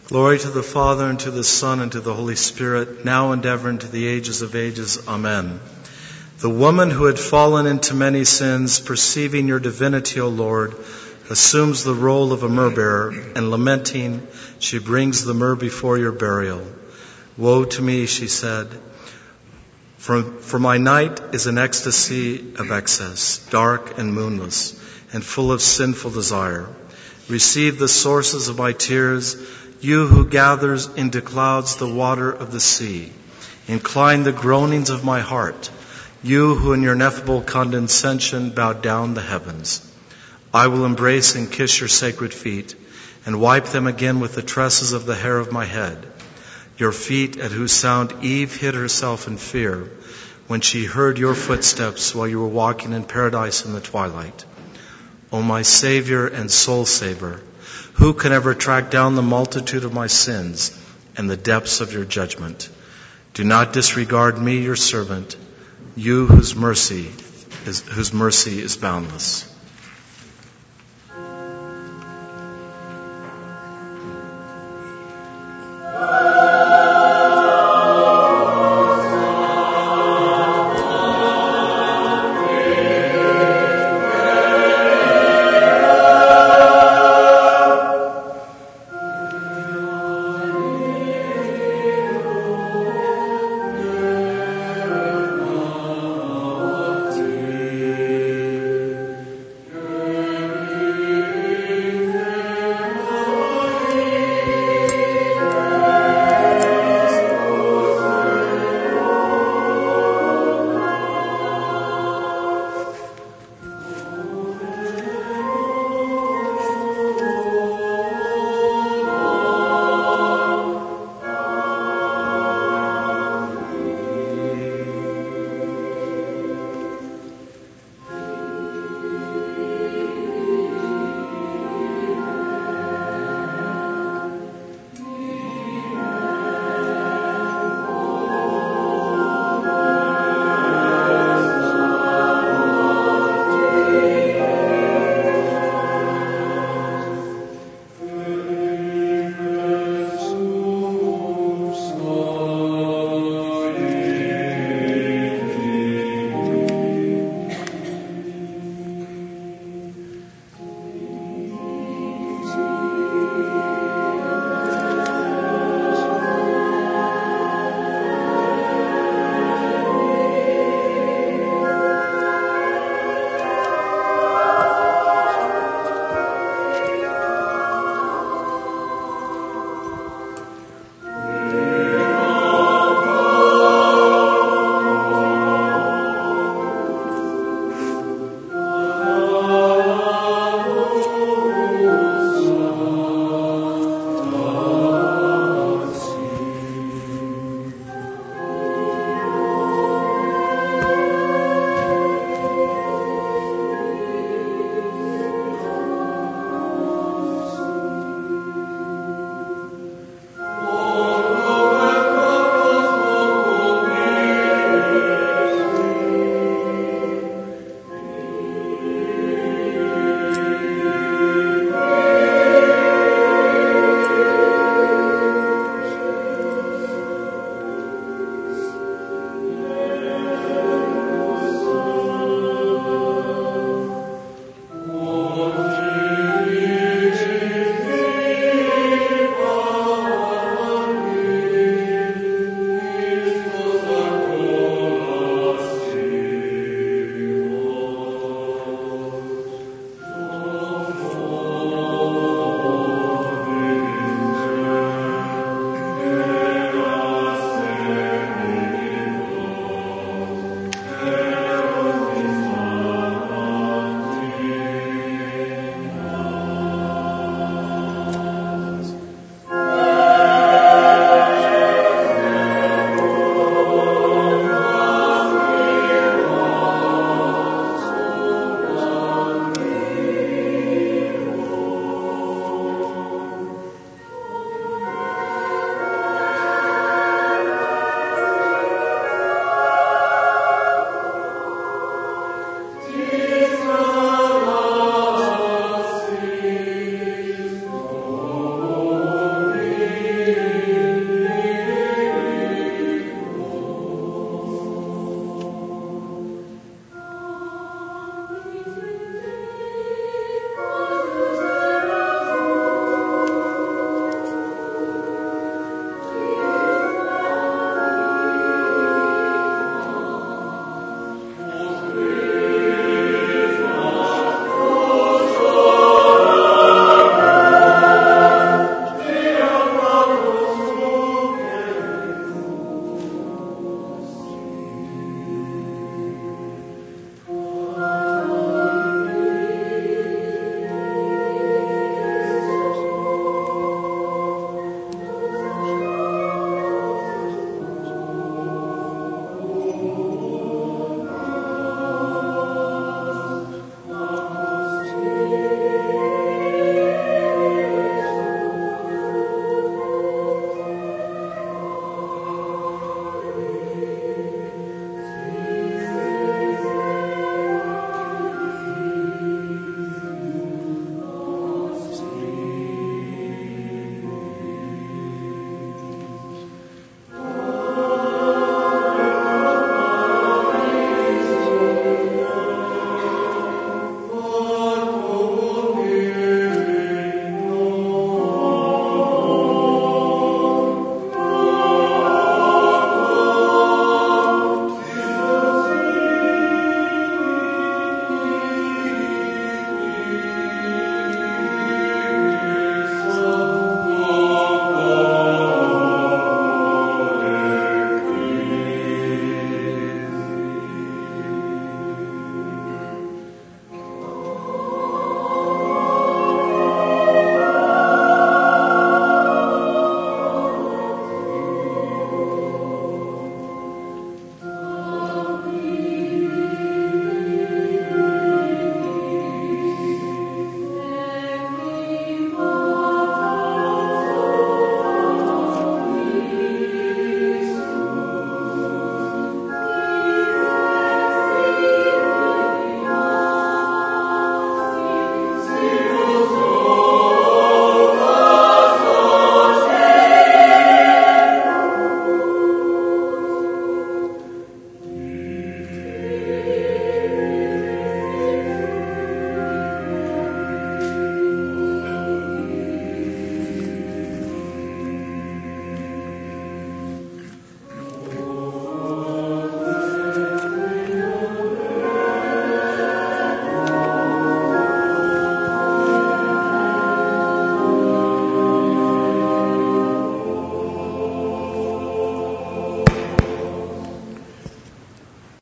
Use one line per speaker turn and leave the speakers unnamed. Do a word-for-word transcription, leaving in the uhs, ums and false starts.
Glory to the Father, and to the Son, and to the Holy Spirit, now and ever, and to the ages of ages. Amen. The woman who had fallen into many sins, perceiving your divinity, O Lord, assumes the role of a myrrh-bearer, and lamenting, she brings the myrrh before your burial. Woe to me, she said, for, for my night is an ecstasy of excess, dark and moonless, and full of sinful desire. Receive the sources of my tears, you who gathers into clouds the water of the sea. Incline the groanings of my heart, you who in your ineffable condescension bow down the heavens. I will embrace and kiss your sacred feet, and wipe them again with the tresses of the hair of my head. Your feet at whose sound Eve hid herself in fear, when she heard your footsteps while you were walking in paradise in the twilight. O my Savior and soul saver, who can ever track down the multitude of my sins and the depths of your judgment? Do not disregard me, your servant, you whose mercy is, whose mercy is boundless.